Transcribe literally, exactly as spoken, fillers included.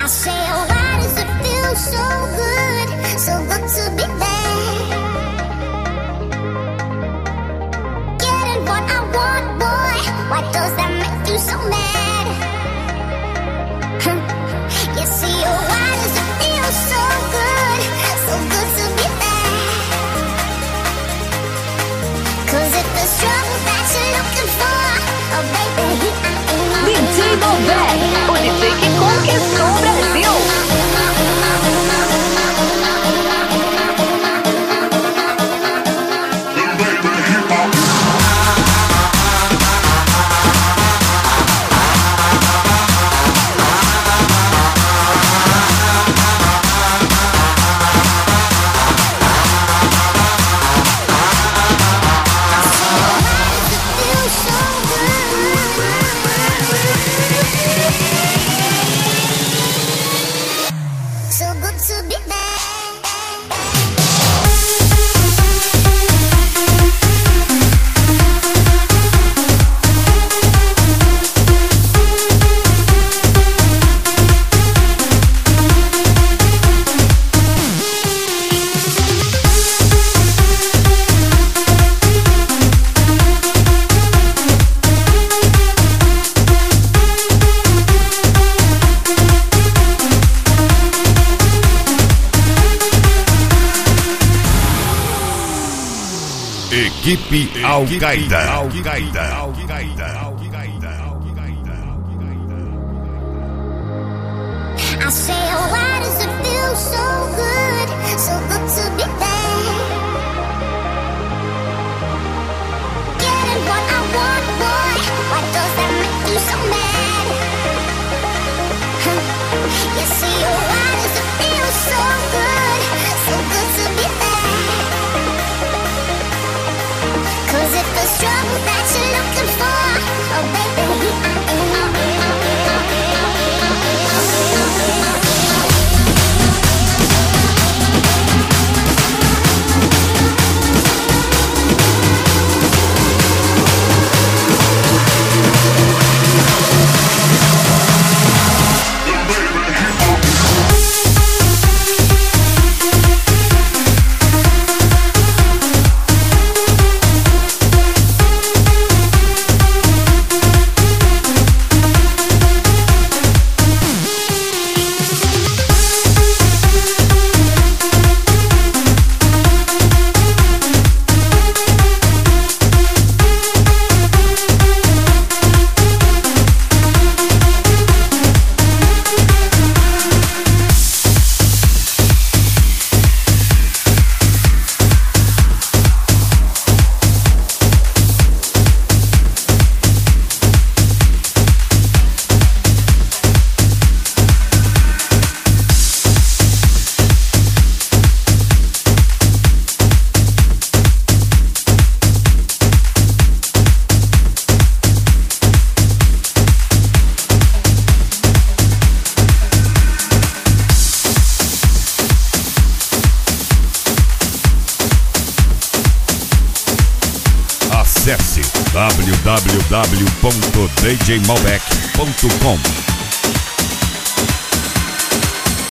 say, oh, why does it feel so good, so good to be there? Getting what I want, boy, why does that make you so mad? You see, oh, why does it feel so good, so good to be there? Cause if there's trouble that you're looking for, oh baby, here I am. D J Malbec, o D J que conquistou o Brasil. Equipe Al-Qaeda. I say, oh, why does it feel so good, so good to be there? Getting what I want, boy, why does that make you so mad? You see, oh, why does it feel so good, so good to be there? Cause if there's trouble that you're looking for, oh baby, here I am. Acesse w w w ponto d j malbec ponto com.